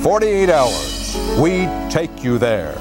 48 hours. We take you there.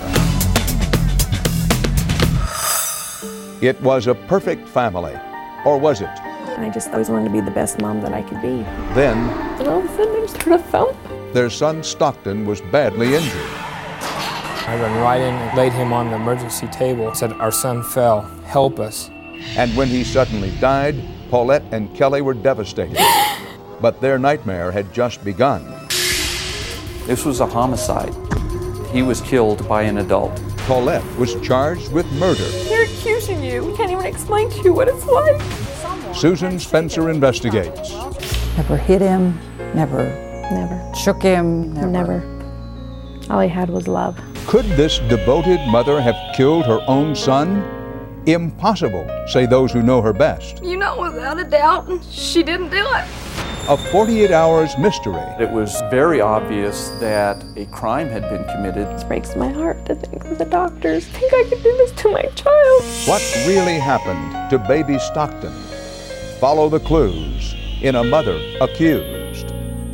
It was a perfect family. Or was it? I just always wanted to be the best mom that I could be. Then, And all of a sudden I just heard a thump. their son Stockton was badly injured. I ran right in and laid him on the emergency table, said, "Our son fell, help us." And when he suddenly died, Paulette and Kelly were devastated. But their nightmare had just begun. This was a homicide. He was killed by an adult. Paulette was charged with murder. They're accusing you. We can't even explain to you what it's like. Susan Spencer investigates. Never hit him, never shook him, Never. All he had was love. Could this devoted mother have killed her own son? Impossible, say those who know her best. You know, without a doubt, she didn't do it. A 48 hours mystery. It was very obvious that a crime had been committed. It breaks my heart to think that the doctors think I could do this to my child. What really happened to baby Stockton? Follow the clues in A Mother Accused.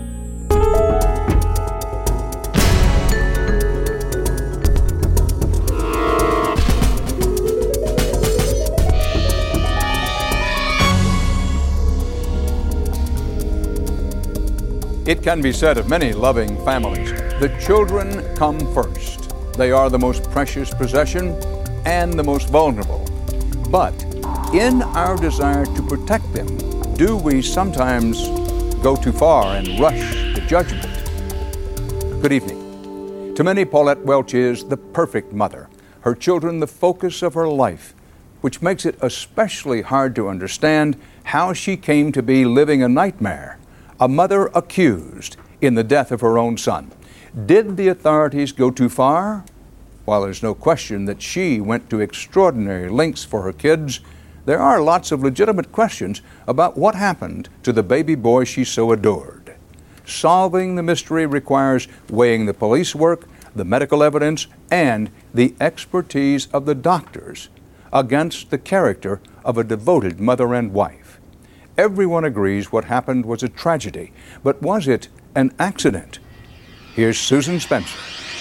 It can be said of many loving families, the children come first. They are the most precious possession and the most vulnerable. But in our desire to protect them, do we sometimes go too far and rush to judgment? Good evening. To many, Paulette Welch is the perfect mother, her children the focus of her life, which makes it especially hard to understand how she came to be living a nightmare. A mother accused in the death of her own son. Did the authorities go too far? While there's no question that she went to extraordinary lengths for her kids, there are lots of legitimate questions about what happened to the baby boy she so adored. Solving the mystery requires weighing the police work, the medical evidence, and the expertise of the doctors against the character of a devoted mother and wife. Everyone agrees what happened was a tragedy, but was it an accident? Here's Susan Spencer.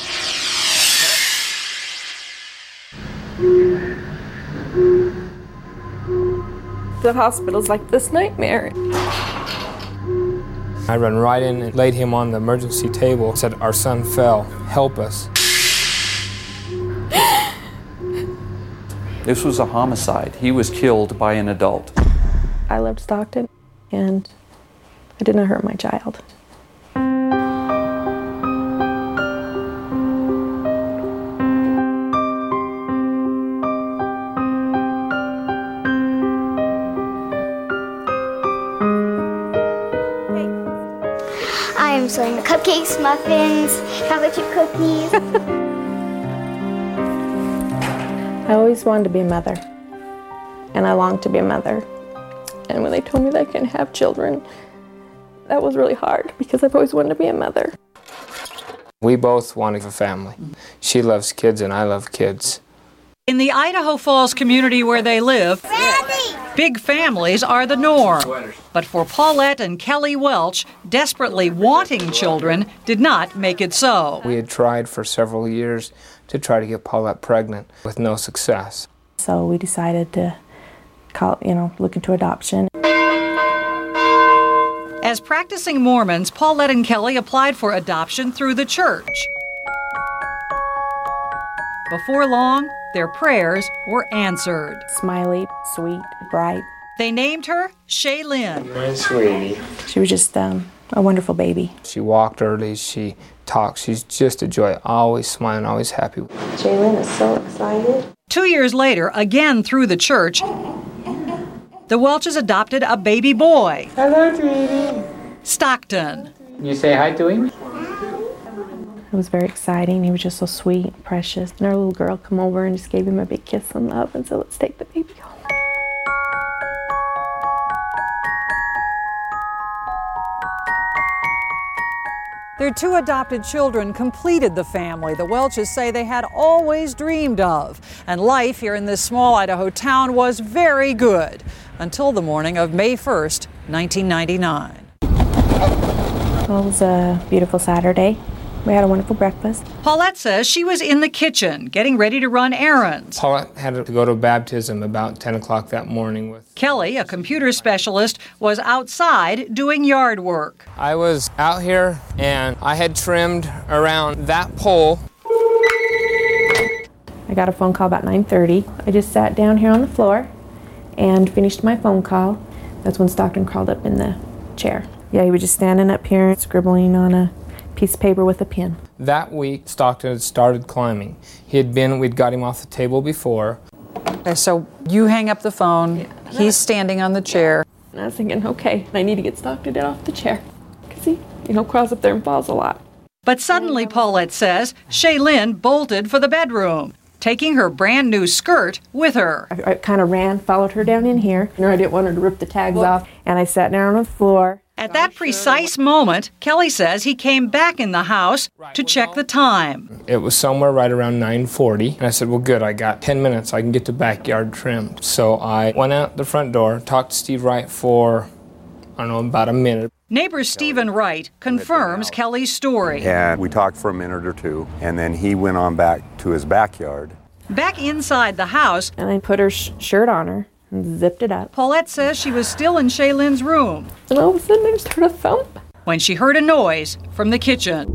The hospital's like this nightmare. I ran right in and laid him on the emergency table, said, "Our son fell, help us." This was a homicide. He was killed by an adult. I loved Stockton, and I didn't hurt my child. I'm selling the cupcakes, muffins, chocolate chip cookies. I always wanted to be a mother, and I longed to be a mother. And when they told me that I couldn't have children, that was really hard because I've always wanted to be a mother. We both wanted a family. She loves kids and I love kids. In the Idaho Falls community where they live, big families are the norm. But for Paulette and Kelly Welch, desperately wanting children did not make it so. We had tried for several years to try to get Paulette pregnant with no success. So we decided to look into adoption. As practicing Mormons, Paulette and Kelly applied for adoption through the church. Before long, their prayers were answered. Smiley, sweet, bright. They named her Shaylin. My sweetie. She was just a wonderful baby. She walked early, she talked, she's just a joy, always smiling, always happy. Shaylin is so excited. 2 years later, again through the church, the Welches adopted a baby boy. Hello, sweetie. Stockton. You say hi to him? It was very exciting. He was just so sweet and precious. And our little girl come over and just gave him a big kiss and love and said, "Let's take the baby home." Their 2 adopted children completed the family the Welches say they had always dreamed of. And life here in this small Idaho town was very good until the morning of May 1st, 1999. Well, it was a beautiful Saturday. We had a wonderful breakfast. Paulette says she was in the kitchen getting ready to run errands. Paulette had to go to baptism about 10 o'clock that morning. Kelly, a computer specialist, was outside doing yard work. I was out here and I had trimmed around that pole. I got a phone call about 9:30. I just sat down here on the floor and finished my phone call. That's when Stockton crawled up in the chair. Yeah, he was just standing up here scribbling on a piece of paper with a pen. That week, Stockton had started climbing. We'd got him off the table before. Okay, so you hang up the phone, he's standing on the chair. And I was thinking, okay, I need to get Stockton off the chair. Because he, crawls up there and falls a lot. But suddenly, Paulette says, Shaylin bolted for the bedroom, taking her brand new skirt with her. I kind of ran, followed her down in here. I didn't want her to rip the tags off. And I sat down on the floor. At that precise moment, Kelly says he came back in the house to check the time. It was somewhere right around 9:40. And I said, well, good, I got 10 minutes. I can get the backyard trimmed. So I went out the front door, talked to Steve Wright for, about a minute. Neighbor Stephen Wright confirms Kelly's story. And we talked for a minute or two, and then he went on back to his backyard. Back inside the house, and I put her shirt on her and zipped it up. Paulette says she was still in Shaylin's room. And all of a sudden I just heard a thump. When she heard a noise from the kitchen.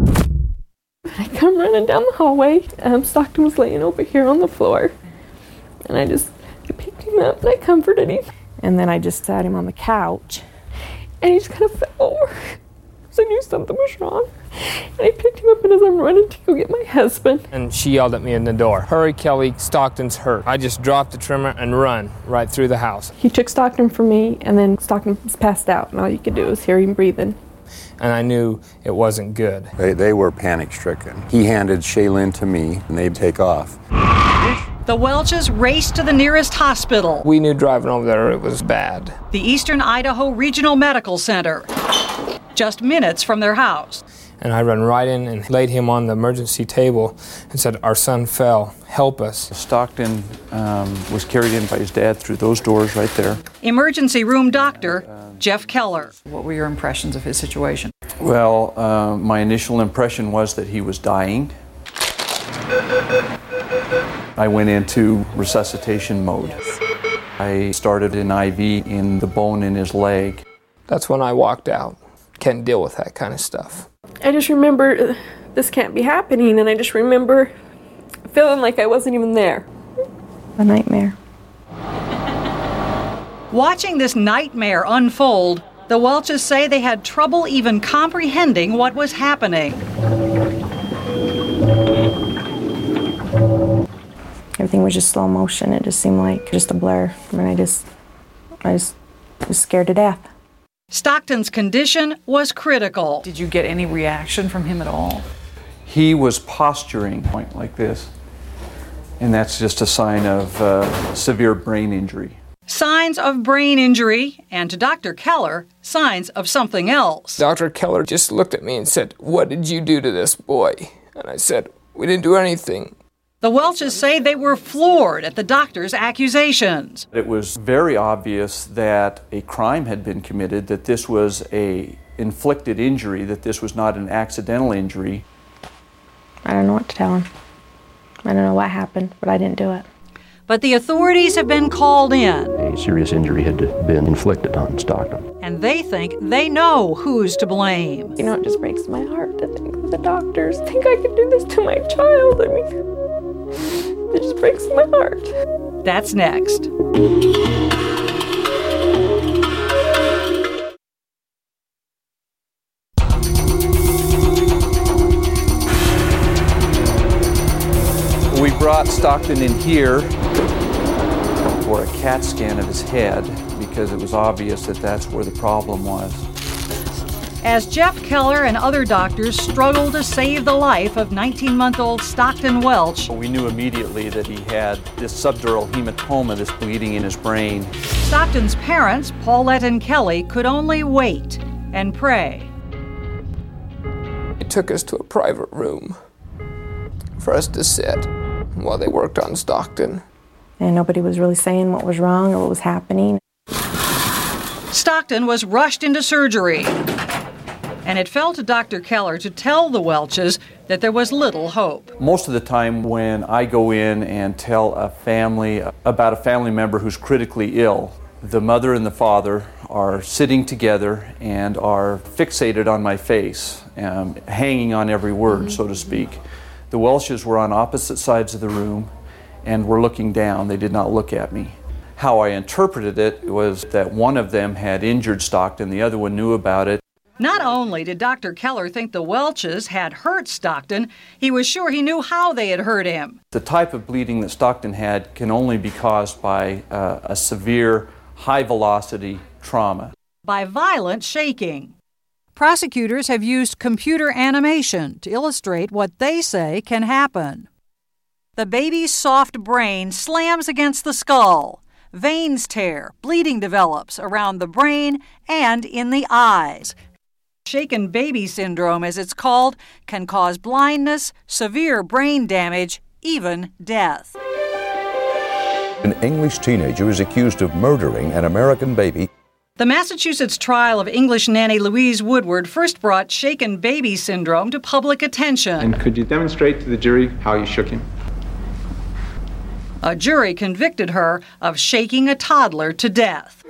I come running down the hallway. Stockton was laying over here on the floor. And I picked him up and I comforted him. And then I just sat him on the couch. And he just kind of fell over. So I knew something was wrong. And I picked him up, and as I'm running to go get my husband. And she yelled at me in the door, "Hurry, Kelly, Stockton's hurt." I just dropped the trimmer and run right through the house. He took Stockton from me, and then Stockton was passed out, and all you could do was hear him breathing. And I knew it wasn't good. They were panic-stricken. He handed Shaylin to me, and they'd take off. The Welches raced to the nearest hospital. We knew driving over there it was bad. The Eastern Idaho Regional Medical Center, just minutes from their house. And I ran right in and laid him on the emergency table and said, "Our son fell, help us." Stockton was carried in by his dad through those doors right there. Emergency room doctor, Jeff Keller. What were your impressions of his situation? Well, my initial impression was that he was dying. I went into resuscitation mode. I started an IV in the bone in his leg. That's when I walked out. Can't deal with that kind of stuff. I just remember this can't be happening, and I just remember feeling like I wasn't even there. A nightmare. Watching this nightmare unfold, the Welches say they had trouble even comprehending what was happening. Everything was just slow motion. It just seemed like just a blur. I mean, I just was scared to death. Stockton's condition was critical. Did you get any reaction from him at all? He was posturing like this, and that's just a sign of severe brain injury. Signs of brain injury, and to Dr. Keller, signs of something else. Dr. Keller just looked at me and said, "What did you do to this boy?" And I said, "We didn't do anything." The Welches say they were floored at the doctor's accusations. It was very obvious that a crime had been committed, that this was an inflicted injury, that this was not an accidental injury. I don't know what to tell him. I don't know what happened, but I didn't do it. But the authorities have been called in. A serious injury had been inflicted on Stockton. And they think they know who's to blame. You know, it just breaks my heart to think that the doctors think I could do this to my child. I mean, it just breaks my heart. That's next. We brought Stockton in here for a CAT scan of his head because it was obvious that that's where the problem was. As Jeff Keller and other doctors struggled to save the life of 19-month-old Stockton Welch, We knew immediately that he had this subdural hematoma, this bleeding in his brain. Stockton's parents, Paulette and Kelly, could only wait and pray. It took us to a private room for us to sit while they worked on Stockton. And nobody was really saying what was wrong or what was happening. Stockton was rushed into surgery. And it fell to Dr. Keller to tell the Welches that there was little hope. Most of the time when I go in and tell a family about a family member who's critically ill, the mother and the father are sitting together and are fixated on my face, hanging on every word, so to speak. The Welches were on opposite sides of the room and were looking down. They did not look at me. How I interpreted it was that one of them had injured Stockton, the other one knew about it. Not only did Dr. Keller think the Welches had hurt Stockton, he was sure he knew how they had hurt him. The type of bleeding that Stockton had can only be caused by a severe, high-velocity trauma. By violent shaking. Prosecutors have used computer animation to illustrate what they say can happen. The baby's soft brain slams against the skull. Veins tear, bleeding develops around the brain and in the eyes. Shaken baby syndrome, as it's called, can cause blindness, severe brain damage, even death. An English teenager is accused of murdering an American baby. The Massachusetts trial of English nanny Louise Woodward first brought shaken baby syndrome to public attention. And could you demonstrate to the jury how you shook him? A jury convicted her of shaking a toddler to death.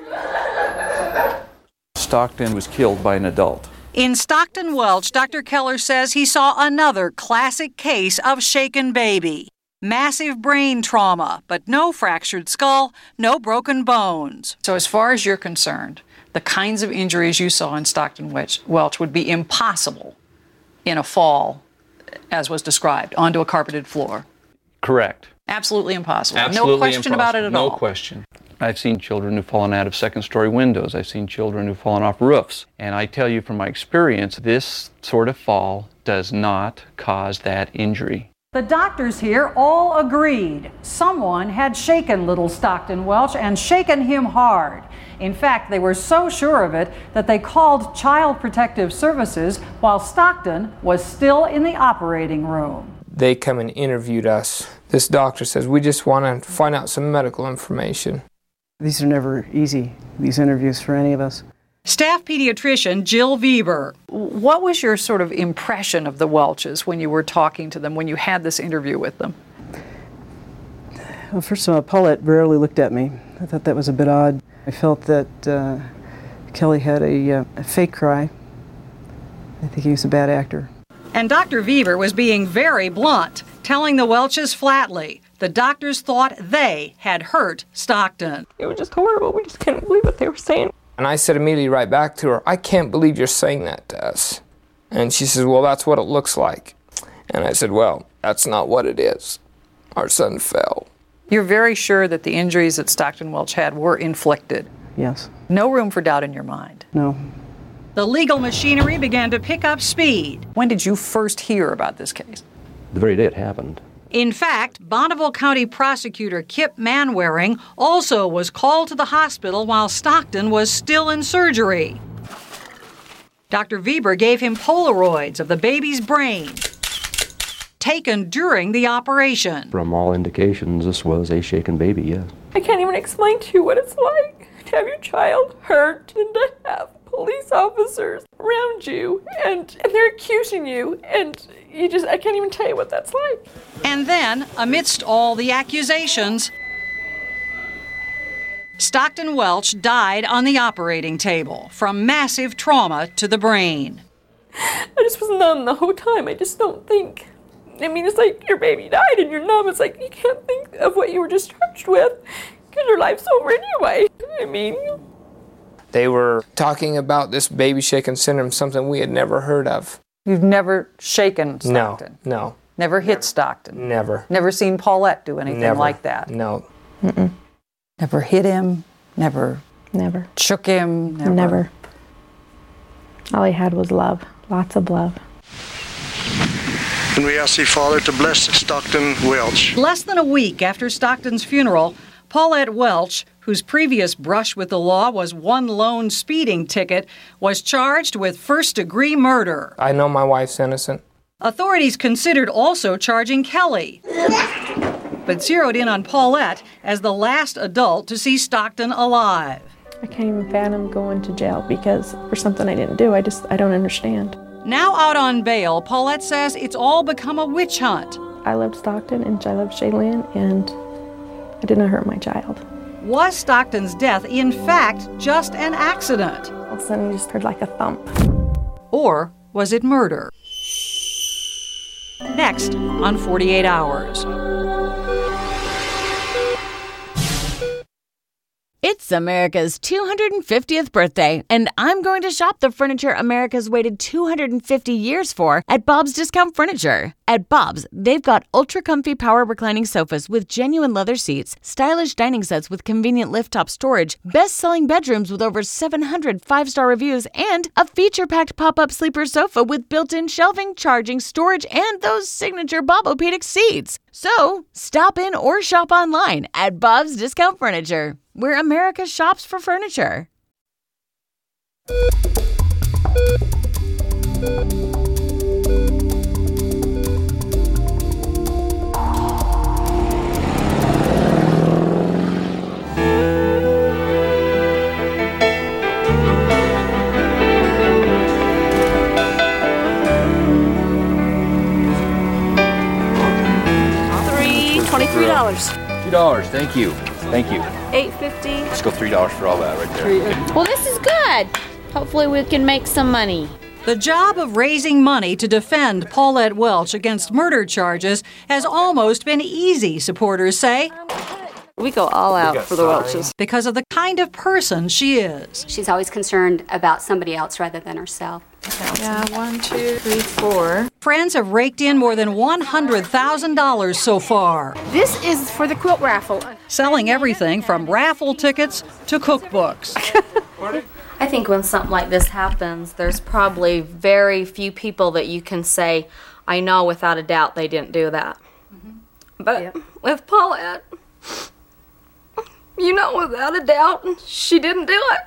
Stockton was killed by an adult. In Stockton Welch, Dr. Keller says he saw another classic case of shaken baby. Massive brain trauma, but no fractured skull, no broken bones. So as far as you're concerned, the kinds of injuries you saw in Stockton Welch would be impossible in a fall, as was described, onto a carpeted floor. Correct. Absolutely impossible. Absolutely no question about it at all. No question. I've seen children who've fallen out of second-story windows. I've seen children who've fallen off roofs. And I tell you from my experience, this sort of fall does not cause that injury. The doctors here all agreed someone had shaken little Stockton Welch and shaken him hard. In fact, they were so sure of it that they called Child Protective Services while Stockton was still in the operating room. They come and interviewed us. This doctor says, we just want to find out some medical information. These are never easy, these interviews for any of us. Staff pediatrician Jill Weber. What was your sort of impression of the Welches when you were talking to them, when you had this interview with them? Well, first of all, Paulette rarely looked at me. I thought that was a bit odd. I felt that Kelly had a fake cry. I think he was a bad actor. And Dr. Weber was being very blunt, telling the Welches flatly the doctors thought they had hurt Stockton. It was just horrible. We just couldn't believe what they were saying. And I said immediately right back to her, I can't believe you're saying that to us. And she says, well, that's what it looks like. And I said, well, that's not what it is. Our son fell. You're very sure that the injuries that Stockton Welch had were inflicted? Yes. No room for doubt in your mind? No. The legal machinery began to pick up speed. When did you first hear about this case? The very day it happened. In fact, Bonneville County prosecutor Kip Manwaring also was called to the hospital while Stockton was still in surgery. Dr. Weber gave him Polaroids of the baby's brain, taken during the operation. From all indications, this was a shaken baby, yes. I can't even explain to you what it's like to have your child hurt and to have police officers around you and they're accusing you and I can't even tell you what that's like. And then, amidst all the accusations, Stockton Welch died on the operating table from massive trauma to the brain. I just was numb the whole time. I just don't think. I mean, it's like your baby died and you're numb. It's like you can't think of what you were just charged with because your life's over anyway. I mean, they were talking about this baby shaken syndrome, something we had never heard of. You've never shaken Stockton? No. Never hit Stockton? Never. Never seen Paulette do anything like that? No. Mm-mm. Never hit him, never shook him? Never. All he had was love, lots of love. And we ask the Father to bless Stockton Welch. Less than a week after Stockton's funeral, Paulette Welch, whose previous brush with the law was one lone speeding ticket, was charged with first-degree murder. I know my wife's innocent. Authorities considered also charging Kelly, but zeroed in on Paulette as the last adult to see Stockton alive. I can't even fathom going to jail because for something I didn't do. I don't understand. Now out on bail, Paulette says it's all become a witch hunt. I loved Stockton and I loved Shaylin, and I did not hurt my child. Was Stockton's death, in fact, just an accident? All of a sudden, you just heard like a thump. Or was it murder? Next on 48 Hours. It's America's 250th birthday, and I'm going to shop the furniture America's waited 250 years for at Bob's Discount Furniture. At Bob's, they've got ultra-comfy power reclining sofas with genuine leather seats, stylish dining sets with convenient lift-top storage, best-selling bedrooms with over 700 five-star reviews, and a feature-packed pop-up sleeper sofa with built-in shelving, charging, storage, and those signature Bob-O-Pedic seats. So, stop in or shop online at Bob's Discount Furniture, where America shops for furniture. $23, thank you. Thank you. $8.50. Let's go $3 for all that right there. Well, this is good. Hopefully we can make some money. The job of raising money to defend Paulette Welch against murder charges has almost been easy, supporters say. We go all out for the Welches. Because of the kind of person she is. She's always concerned about somebody else rather than herself. Yeah, 1, 2, 3, 4. Friends have raked in more than $100,000 so far. This is for the quilt raffle. Selling everything from raffle tickets to cookbooks. I think when something like this happens, there's probably very few people that you can say, I know without a doubt they didn't do that. But with Paulette, you know without a doubt she didn't do it.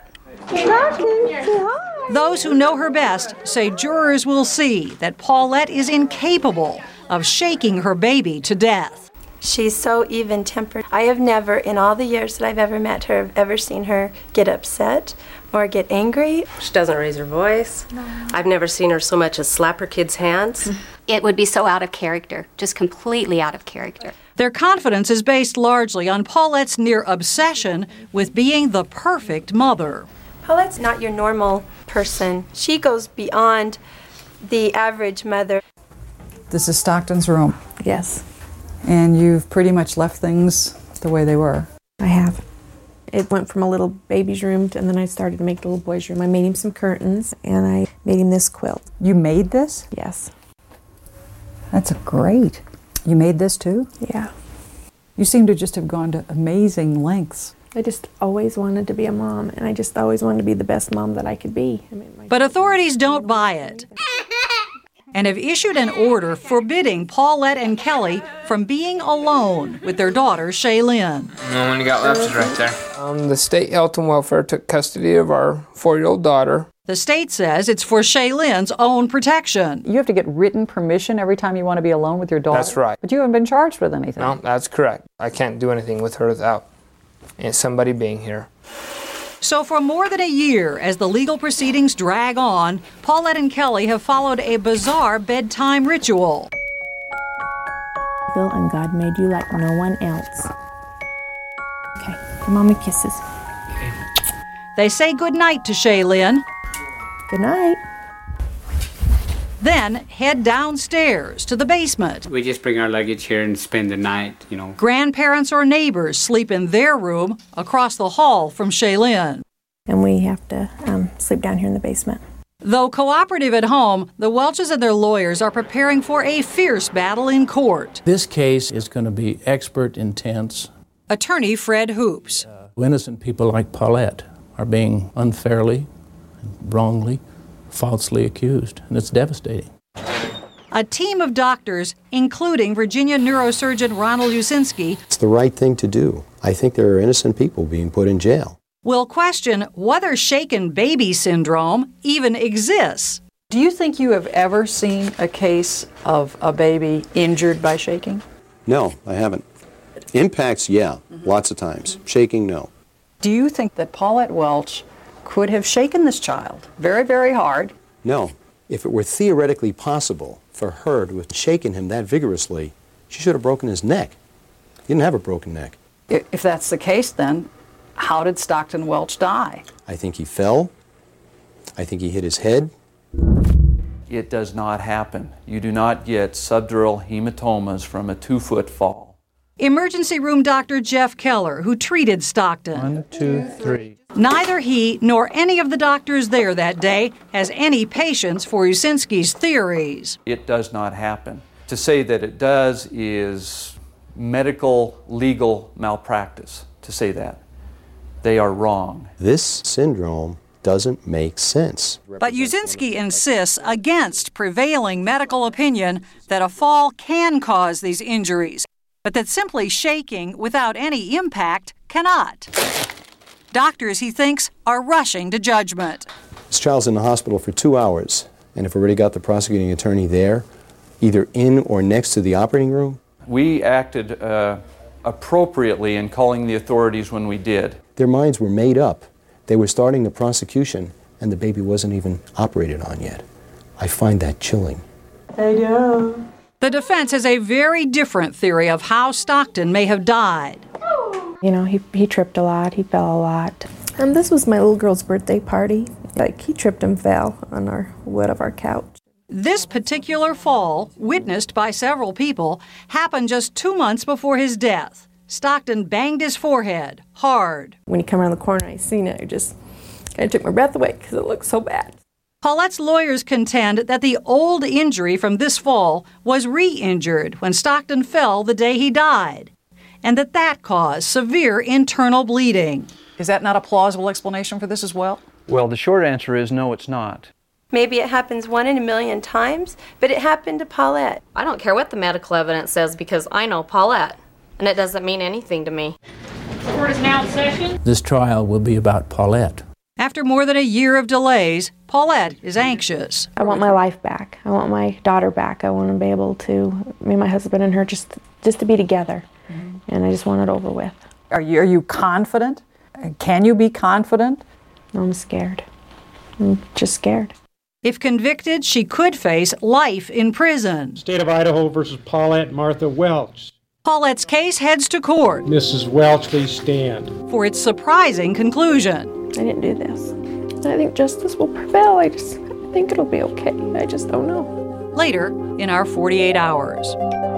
Those who know her best say jurors will see that Paulette is incapable of shaking her baby to death. She's so even-tempered. I have never, in all the years that I've ever met her, ever seen her get upset or get angry. She doesn't raise her voice. No. I've never seen her so much as slap her kids' hands. It would be so out of character, just completely out of character. Their confidence is based largely on Paulette's near obsession with being the perfect mother. Paulette's not your normal person. She goes beyond the average mother. This is Stockton's room. Yes. And you've pretty much left things the way they were. I have. It went from a little baby's room, and then I started to make the little boy's room. I made him some curtains, and I made him this quilt. You made this? Yes. That's great. You made this too? Yeah. You seem to just have gone to amazing lengths. I just always wanted to be a mom, and I just always wanted to be the best mom that I could be. But authorities don't buy it and have issued an order forbidding Paulette and Kelly from being alone with their daughter, Shaylin. The one you got left is right there. The state health and welfare took custody of our 4-year-old daughter. The state says it's for Shaylin's own protection. You have to get written permission every time you want to be alone with your daughter? That's right. But you haven't been charged with anything. No, that's correct. I can't do anything with her without somebody being here. So for more than a year, as the legal proceedings drag on, Paulette and Kelly have followed a bizarre bedtime ritual. Bill and God made you like no one else. Okay, give Mommy kisses. They say goodnight to Shaylin. Good night. Then head downstairs to the basement. We just bring our luggage here and spend the night, you know. Grandparents or neighbors sleep in their room across the hall from Shaylin. And we have to sleep down here in the basement. Though cooperative at home, the Welches and their lawyers are preparing for a fierce battle in court. This case is going to be expert intense. Attorney Fred Hoops. Innocent people like Paulette are being unfairly, wrongly, falsely accused, and it's devastating. A team of doctors, including Virginia neurosurgeon Ronald Usinski, It's the right thing to do. I think there are innocent people being put in jail. will question whether shaken baby syndrome even exists. Do you think you have ever seen a case of a baby injured by shaking? No, I haven't. Impacts, yeah, lots of times. Shaking, no. Do you think that Paulette Welch could have shaken this child very, very hard? No. If it were theoretically possible for her to have shaken him that vigorously, she should have broken his neck. He didn't have a broken neck. If that's the case, then how did Stockton Welch die? I think he fell. I think he hit his head. It does not happen. You do not get subdural hematomas from a 2-foot fall. Emergency room doctor Jeff Keller, who treated Stockton. 1, 2, 3. Neither he nor any of the doctors there that day has any patience for Usinski's theories. It does not happen. To say that it does is medical, legal malpractice, to say that. They are wrong. This syndrome doesn't make sense. But Usinski insists against prevailing medical opinion that a fall can cause these injuries, but that simply shaking without any impact cannot. Doctors, he thinks, are rushing to judgment. This child's in the hospital for 2 hours, and if we already got the prosecuting attorney there, either in or next to the operating room. We acted appropriately in calling the authorities when we did. Their minds were made up. They were starting the prosecution, and the baby wasn't even operated on yet. I find that chilling. I do. The defense has a very different theory of how Stockton may have died. You know, he tripped a lot, he fell a lot. And this was my little girl's birthday party. Like, he tripped and fell on our wood of our couch. This particular fall, witnessed by several people, happened just 2 months before his death. Stockton banged his forehead hard. When he came around the corner, I seen it. I just kind of took my breath away because it looked so bad. Paulette's lawyers contend that the old injury from this fall was re-injured when Stockton fell the day he died, and that caused severe internal bleeding. Is that not a plausible explanation for this as well? Well, the short answer is no, it's not. Maybe it happens 1 in a million times, but it happened to Paulette. I don't care what the medical evidence says because I know Paulette, and it doesn't mean anything to me. Court is now in session. This trial will be about Paulette. After more than a year of delays, Paulette is anxious. I want my life back. I want my daughter back. I want to be able to, me and my husband and her, just to be together. Mm-hmm. And I just want it over with. Are you confident? Can you be confident? No, I'm scared. I'm just scared. If convicted, she could face life in prison. State of Idaho versus Paulette Martha Welch. Paulette's case heads to court. Mrs. Welch, please stand. For its surprising conclusion. I didn't do this. I think justice will prevail. I think it'll be okay. I just don't know. Later in our 48 hours.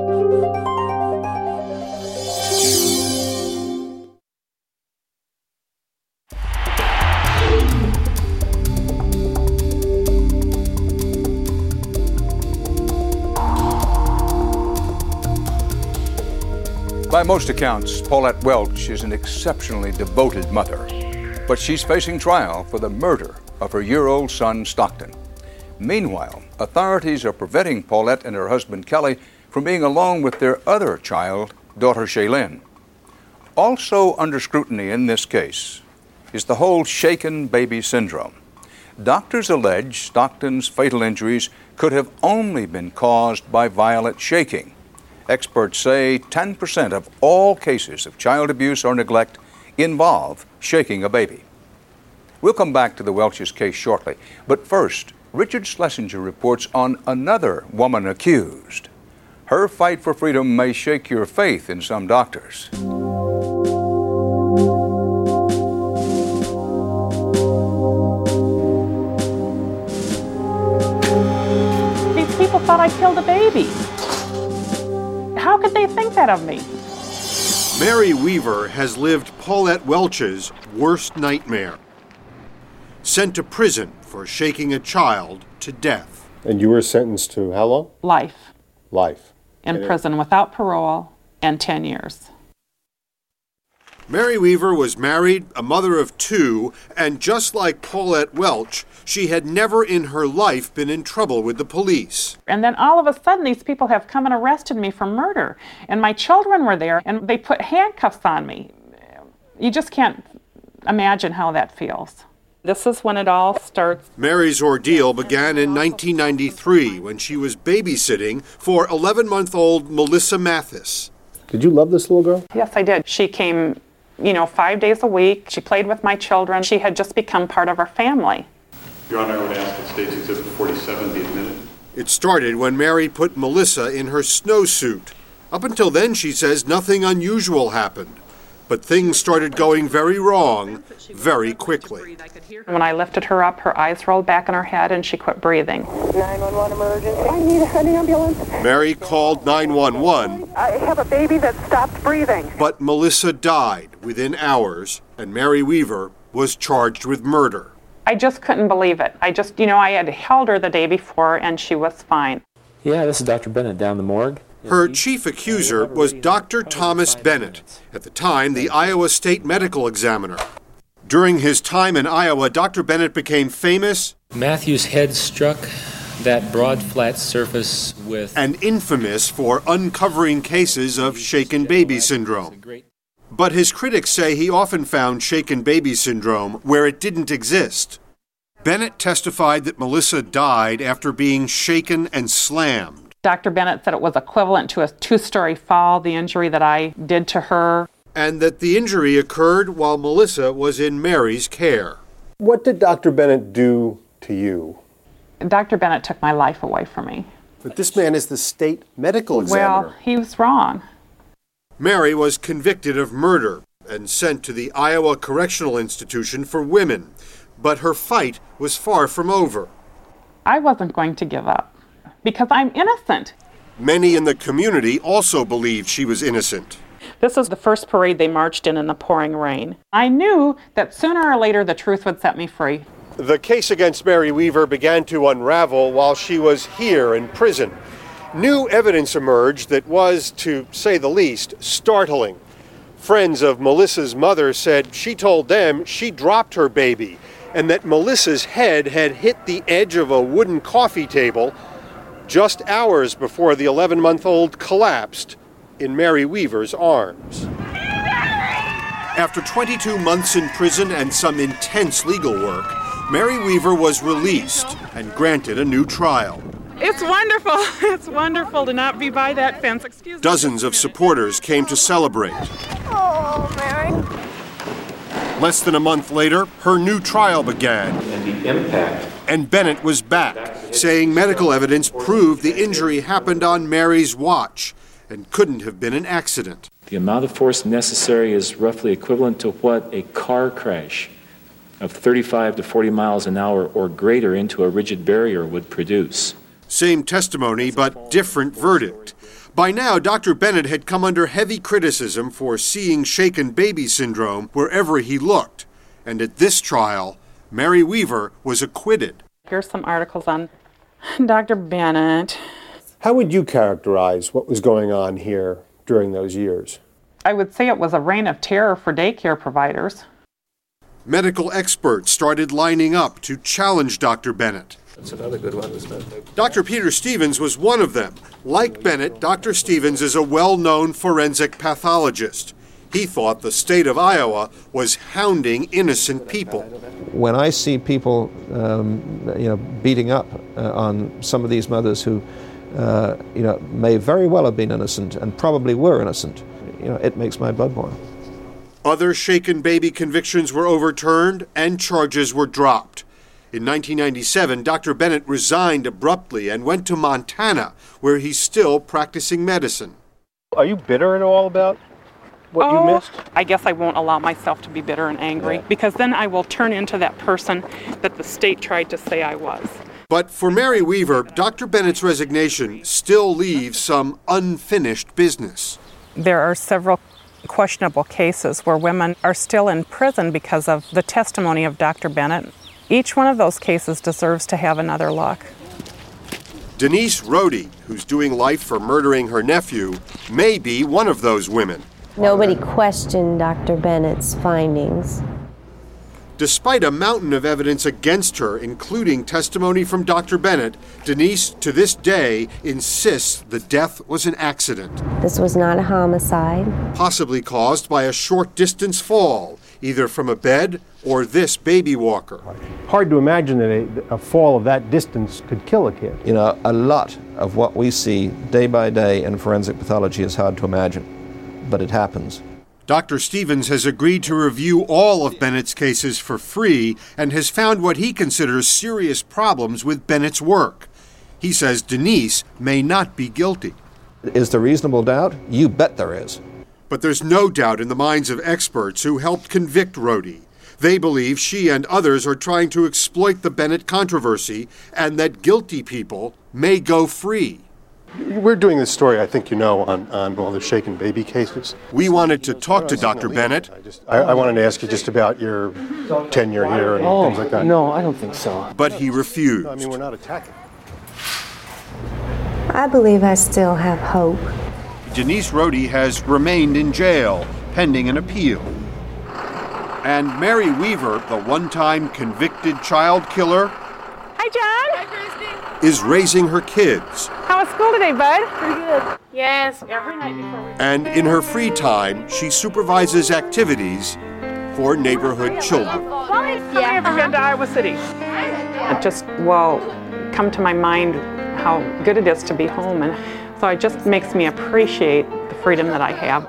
By most accounts, Paulette Welch is an exceptionally devoted mother, but she's facing trial for the murder of her year-old son, Stockton. Meanwhile, authorities are preventing Paulette and her husband, Kelly, from being alone with their other child, daughter Shaylin. Also under scrutiny in this case is the whole shaken baby syndrome. Doctors allege Stockton's fatal injuries could have only been caused by violent shaking. Experts say 10% of all cases of child abuse or neglect involve shaking a baby. We'll come back to the Welch's case shortly, but first, Richard Schlesinger reports on another woman accused. Her fight for freedom may shake your faith in some doctors. These people thought I killed a baby. How could they think that of me? Mary Weaver has lived Paulette Welch's worst nightmare. Sent to prison for shaking a child to death. And you were sentenced to how long? Life. Life. In prison without parole and 10 years. Mary Weaver was married, a mother of 2, and just like Paulette Welch, she had never in her life been in trouble with the police. And then all of a sudden these people have come and arrested me for murder. And my children were there and they put handcuffs on me. You just can't imagine how that feels. This is when it all starts. Mary's ordeal began in 1993 when she was babysitting for 11-month-old Melissa Mathis. Did you love this little girl? Yes, I did. She came 5 days a week. She played with my children. She had just become part of our family. Your Honor, I would ask that State's Exhibit 47 be admitted. It started when Mary put Melissa in her snowsuit. Up until then, she says, nothing unusual happened. But things started going very wrong very quickly. When I lifted her up, her eyes rolled back in her head and she quit breathing. 911 emergency. I need an ambulance. Mary called 911. I have a baby that stopped breathing. But Melissa died within hours, and Mary Weaver was charged with murder. I just couldn't believe it. I had held her the day before and she was fine. Yeah, this is Dr. Bennett down the morgue. Her chief accuser was Dr. Thomas Bennett, at the time the Iowa State Medical Examiner. During his time in Iowa, Dr. Bennett became famous. Matthew's head struck that broad, flat surface with... and infamous for uncovering cases of shaken baby syndrome. But his critics say he often found shaken baby syndrome where it didn't exist. Bennett testified that Melissa died after being shaken and slammed. Dr. Bennett said it was equivalent to a 2-story fall, the injury that I did to her. And that the injury occurred while Melissa was in Mary's care. What did Dr. Bennett do to you? Dr. Bennett took my life away from me. But this man is the state medical examiner. Well, he was wrong. Mary was convicted of murder and sent to the Iowa Correctional Institution for Women. But her fight was far from over. I wasn't going to give up. Because I'm innocent. Many in the community also believed she was innocent. This is the first parade they marched in the pouring rain. I knew that sooner or later the truth would set me free. The case against Mary Weaver began to unravel while she was here in prison. New evidence emerged that was, to say the least, startling. Friends of Melissa's mother said she told them she dropped her baby and that Melissa's head had hit the edge of a wooden coffee table just hours before the 11-month-old collapsed in Mary Weaver's arms. After 22 months in prison and some intense legal work, Mary Weaver was released and granted a new trial. It's wonderful. It's wonderful to not be by that fence. Excuse me. Dozens of supporters came to celebrate. Oh, Mary. Less than a month later, her new trial began. And the impact. And Bennett was back, saying medical evidence proved the injury happened on Mary's watch and couldn't have been an accident. The amount of force necessary is roughly equivalent to what a car crash of 35 to 40 miles an hour or greater into a rigid barrier would produce. Same testimony, but different verdict. By now, Dr. Bennett had come under heavy criticism for seeing shaken baby syndrome wherever he looked. And at this trial, Mary Weaver was acquitted. Here's some articles on Dr. Bennett. How would you characterize what was going on here during those years? I would say it was a reign of terror for daycare providers. Medical experts started lining up to challenge Dr. Bennett. That's another good one, isn't it? Dr. Peter Stevens was one of them. Like Bennett, Dr. Stevens is a well-known forensic pathologist. He thought the state of Iowa was hounding innocent people. When I see people, beating up on some of these mothers who, may very well have been innocent and probably were innocent, it makes my blood boil. Other shaken baby convictions were overturned and charges were dropped. In 1997, Dr. Bennett resigned abruptly and went to Montana, where he's still practicing medicine. Are you bitter at all about what you missed? I guess I won't allow myself to be bitter and angry, because then I will turn into that person that the state tried to say I was. But for Mary Weaver, Dr. Bennett's resignation still leaves some unfinished business. There are several questionable cases where women are still in prison because of the testimony of Dr. Bennett. Each one of those cases deserves to have another look. Denise Rohde, who's doing life for murdering her nephew, may be one of those women. Nobody questioned Dr. Bennett's findings. Despite a mountain of evidence against her, including testimony from Dr. Bennett, Denise, to this day, insists the death was an accident. This was not a homicide. Possibly caused by a short-distance fall, either from a bed or this baby walker. Hard to imagine that a fall of that distance could kill a kid. A lot of what we see day by day in forensic pathology is hard to imagine, but it happens. Dr. Stevens has agreed to review all of Bennett's cases for free and has found what he considers serious problems with Bennett's work. He says Denise may not be guilty. Is there reasonable doubt? You bet there is. But there's no doubt in the minds of experts who helped convict Rhodey. They believe she and others are trying to exploit the Bennett controversy and that guilty people may go free. We're doing this story, I think you know, on all the shaken baby cases. We wanted to talk to Dr. Bennett. I wanted to ask you just about your tenure here and things like that. No, I don't think so. But he refused. I mean, we're not attacking. I believe I still have hope. Denise Rhodey has remained in jail, pending an appeal. And Mary Weaver, the one-time convicted child killer, Hi, John. Hi, Christy. is raising her kids. How was school today, bud? Pretty good. Yes, every night before we... And in her free time, she supervises activities for neighborhood children. Have you ever been to Iowa City? It just will come to my mind how good it is to be home, and so it just makes me appreciate the freedom that I have.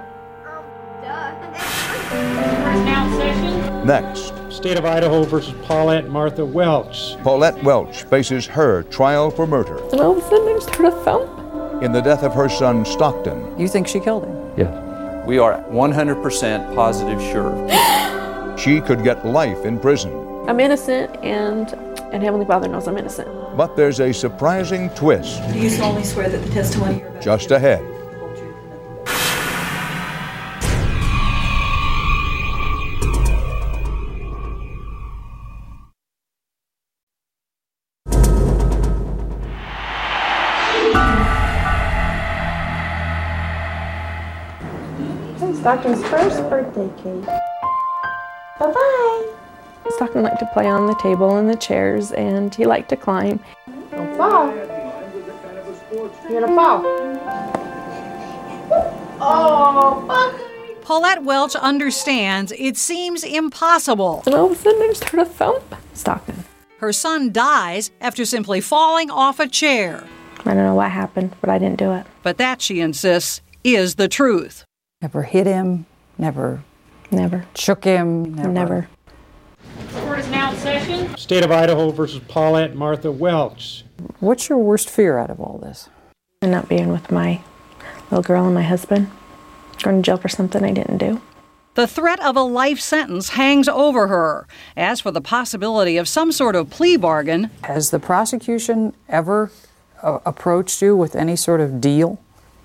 Next, State of Idaho versus Paulette Martha Welch. Paulette Welch faces her trial for murder And all of a sudden I just heard a thump. in the death of her son Stockton. You think she killed him? Yes. We are 100% positive sure. She could get life in prison. I'm innocent, and Heavenly Father knows I'm innocent. But there's a surprising twist Do you solemnly swear that the testimony you're about just ahead. Stockton's first birthday cake. Bye-bye. Stockton liked to play on the table and the chairs, and he liked to climb. Don't fall. You're gonna fall. Oh, Paulette Welch understands it seems impossible. And all of a sudden I just heard a thump. Stockton. Her son dies after simply falling off a chair. I don't know what happened, but I didn't do it. But that, she insists, is the truth. Never hit him, never shook him, Never. Court is now in session. State of Idaho versus Paulette Martha Welch. What's your worst fear out of all this? And not being with my little girl and my husband. Going to jail for something I didn't do. The threat of a life sentence hangs over her. As for the possibility of some sort of plea bargain, Has the prosecution ever approached you with any sort of deal?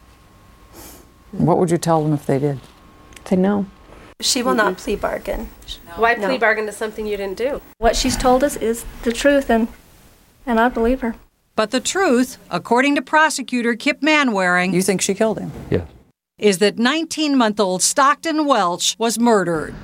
What would you tell them if they did? Say no. She will not plea bargain. Why plea No. bargain to something you didn't do? What she's told us is the truth, and I believe her. but the truth, according to prosecutor Kip Manwaring, You think she killed him? Yes. is that 19-month-old Stockton Welch was murdered.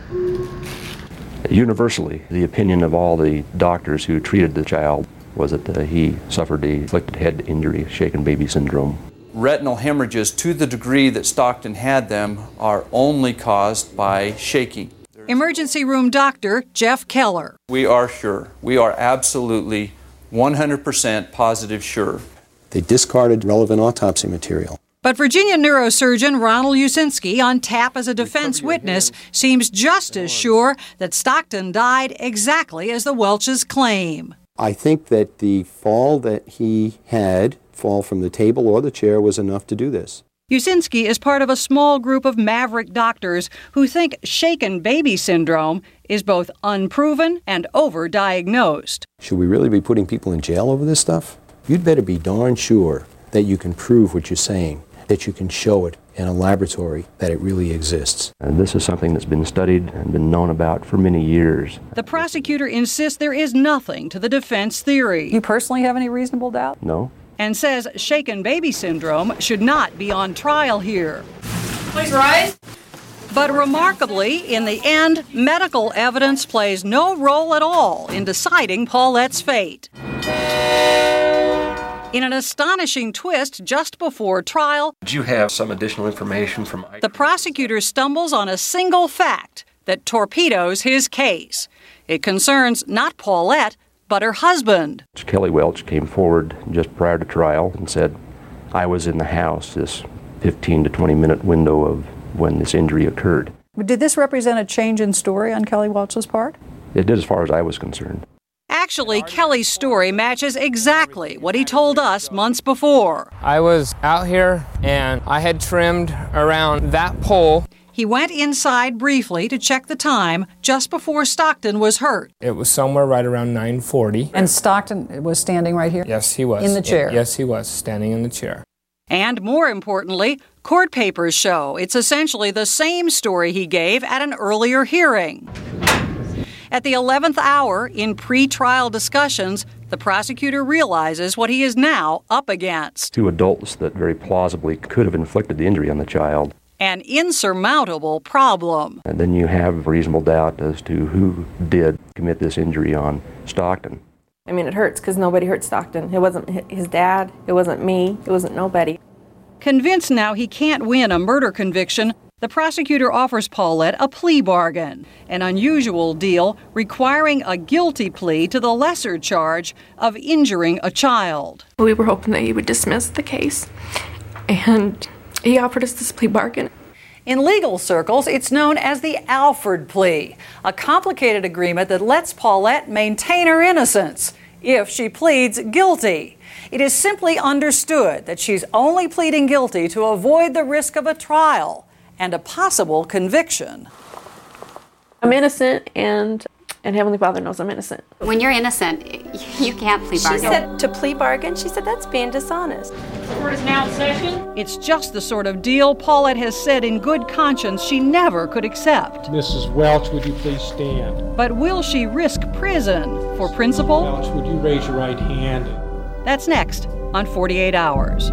Universally, the opinion of all the doctors who treated the child was that he suffered a inflicted head injury, shaken baby syndrome. Retinal hemorrhages, to the degree that Stockton had them, are only caused by shaking. Emergency room doctor Jeff Keller. We are sure. We are absolutely 100% positive sure. They discarded relevant autopsy material. But Virginia neurosurgeon Ronald Usinski, on tap as a defense witness, seems just as sure that Stockton died exactly as the Welches claim. I think that the fall that he had, fall from the table or the chair, was enough to do this. Usinski is part of a small group of maverick doctors who think shaken baby syndrome is both unproven and overdiagnosed. Should we really be putting people in jail over this stuff? You'd better be darn sure that you can prove what you're saying, that you can show it in a laboratory, that it really exists. And this is something that's been studied and been known about for many years. The prosecutor insists there is nothing to the defense theory. You personally have any reasonable doubt? No? And says shaken baby syndrome should not be on trial here. Please rise. But remarkably, in the end, medical evidence plays no role at all in deciding Paulette's fate. In an astonishing twist just before trial, Did you have some additional information from the prosecutor stumbles on a single fact that torpedoes his case. It concerns not Paulette, but her husband. Kelly Welch came forward just prior to trial and said, I was in the house this 15 to 20 minute window of when this injury occurred. Did this represent a change in story on Kelly Welch's part? It did as far as I was concerned. Actually, Kelly's story matches exactly what he told us months before. I was out here and I had trimmed around that pole. He went inside briefly to check the time just before Stockton was hurt. It was somewhere right around 9:40. And Stockton was standing right here? Yes, he was. In the chair? Yes, he was, standing in the chair. And more importantly, court papers show it's essentially the same story he gave at an earlier hearing. At the 11th hour, in pre-trial discussions, the prosecutor realizes what he is now up against. Two adults that very plausibly could have inflicted the injury on the child. An insurmountable problem. And then you have reasonable doubt as to who did commit this injury on Stockton. I mean, it hurts because nobody hurt Stockton. It wasn't his dad. It wasn't me. It wasn't nobody. Convinced now he can't win a murder conviction, the prosecutor offers Paulette a plea bargain, an unusual deal requiring a guilty plea to the lesser charge of injuring a child. We were hoping that he would dismiss the case, and he offered us this plea bargain. In legal circles, it's known as the Alford plea, a complicated agreement that lets Paulette maintain her innocence if she pleads guilty. It is simply understood that she's only pleading guilty to avoid the risk of a trial and a possible conviction. I'm innocent, and Heavenly Father knows I'm innocent. When you're innocent, you can't plea bargain. She said to plea bargain, she said that's being dishonest. Court is now in session. It's just the sort of deal Paulette has said in good conscience she never could accept. Mrs. Welch, would you please stand? But will she risk prison for principal? Welch, would you raise your right hand? That's next on 48 Hours.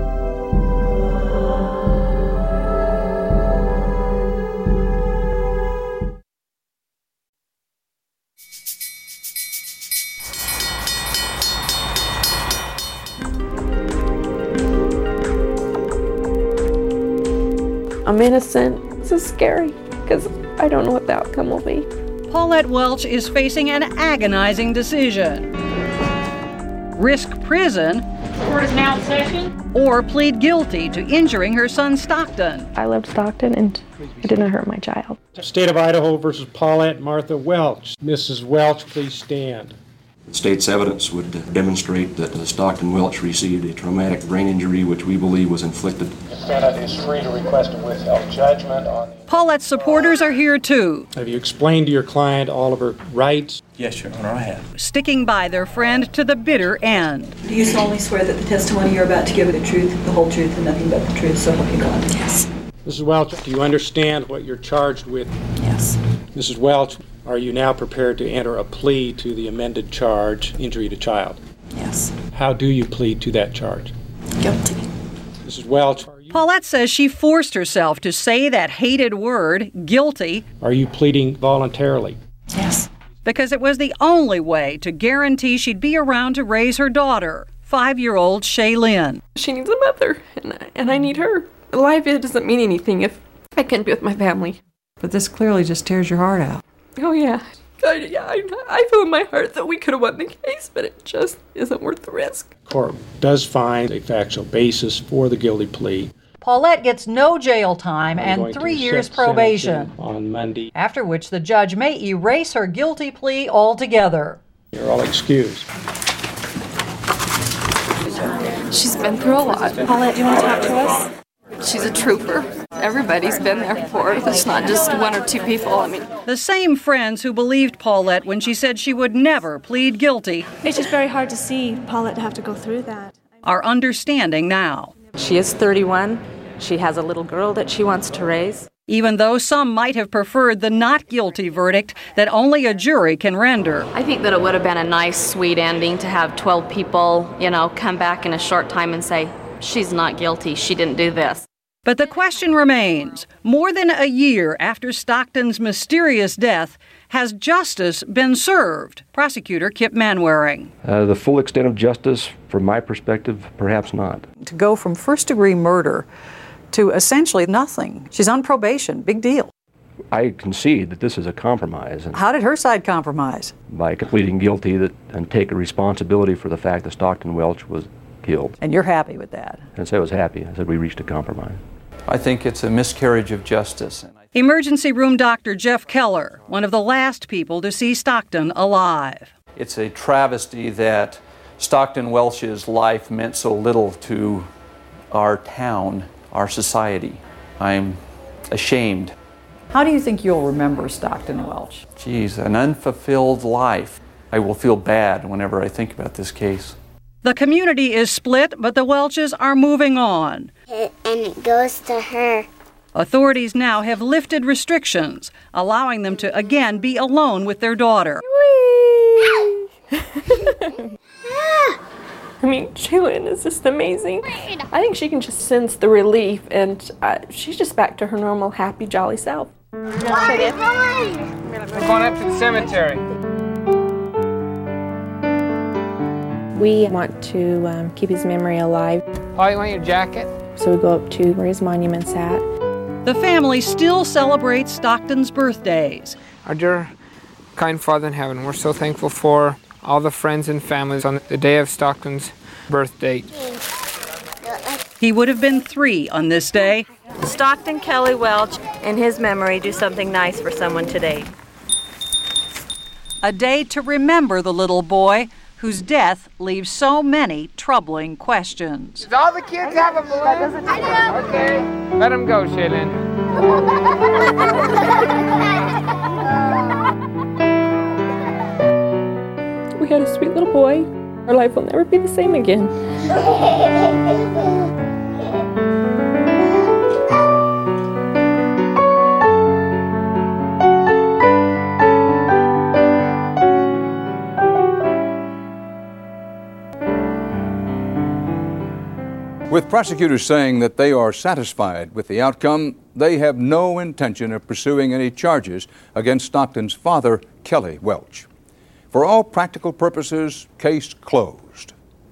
I'm innocent. This is scary because I don't know what the outcome will be. Paulette Welch is facing an agonizing decision. Risk prison, court is now in session, or plead guilty to injuring her son Stockton. I loved Stockton and I didn't hurt my child. State of Idaho versus Paulette Martha Welch. Mrs. Welch, please stand. The state's evidence would demonstrate that Stockton Welch received a traumatic brain injury which we believe was inflicted. The defendant is free to request a withheld judgment on... Paulette's supporters are here too. Have you explained to your client all of her rights? Yes, Your Honor, I have. Sticking by their friend to the bitter end. Do you solemnly swear that the testimony you're about to give is the truth, the whole truth, and nothing but the truth, so help you God? Yes. Mrs. Welch, do you understand what you're charged with? Yes. Mrs. Welch, are you now prepared to enter a plea to the amended charge, injury to child? Yes. How do you plead to that charge? Guilty. Mrs. Welch, Paulette says she forced herself to say that hated word, guilty. Are you pleading voluntarily? Yes. Because it was the only way to guarantee she'd be around to raise her daughter, 5-year-old Shaylin. She needs a mother, and I need her. Life, it doesn't mean anything if I can't be with my family. But this clearly just tears your heart out. Oh, yeah. I feel in my heart that we could have won the case, but it just isn't worth the risk. Court does find a factual basis for the guilty plea. Paulette gets no jail time and 3 years probation. On Monday. After which the judge may erase her guilty plea altogether. You're all excused. She's been through a lot. Paulette, do you want to talk to us? She's a trooper. Everybody's been there for her. It's not just one or two people. I mean, the same friends who believed Paulette when she said she would never plead guilty. It's just very hard to see Paulette have to go through that. Are understanding now. She is 31. She has a little girl that she wants to raise. Even though some might have preferred the not guilty verdict that only a jury can render. I think that it would have been a nice, sweet ending to have 12 people, come back in a short time and say, she's not guilty, she didn't do this. But the question remains, more than a year after Stockton's mysterious death, has justice been served? Prosecutor Kip Manwaring. The full extent of justice, from my perspective, perhaps not. To go from first-degree murder to essentially nothing. She's on probation. Big deal. I concede that this is a compromise. And how did her side compromise? By pleading guilty and take responsibility for the fact that Stockton Welch was killed. And you're happy with that? And so I was happy. I said we reached a compromise. I think it's a miscarriage of justice. Emergency room doctor Jeff Keller, one of the last people to see Stockton alive. It's a travesty that Stockton Welch's life meant so little to our town, our society. I'm ashamed. How do you think you'll remember Stockton Welch? Geez, an unfulfilled life. I will feel bad whenever I think about this case. The community is split, but the Welches are moving on. And it goes to her. Authorities now have lifted restrictions, allowing them to again be alone with their daughter. I mean, Shaylin is just amazing. I think she can just sense the relief, and she's just back to her normal, happy, jolly self. We're going up to the cemetery. We want to keep his memory alive. Oh, you want your jacket? So we go up to where his monument's at. The family still celebrates Stockton's birthdays. Our dear, kind Father in heaven, we're so thankful for all the friends and families on the day of Stockton's birth date. He would have been 3 on this day. Stockton Kelly Welch, in his memory, do something nice for someone today. A day to remember the little boy whose death leaves so many troubling questions. Does all the kids have a balloon? Okay, let them go, Shaylin. We had a sweet little boy. Our life will never be the same again. With prosecutors saying that they are satisfied with the outcome, they have no intention of pursuing any charges against Stockton's father, Kelly Welch. For all practical purposes, case closed.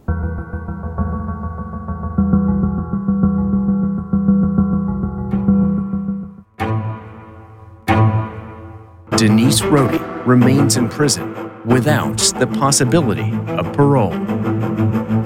Denise Rohde remains in prison without the possibility of parole.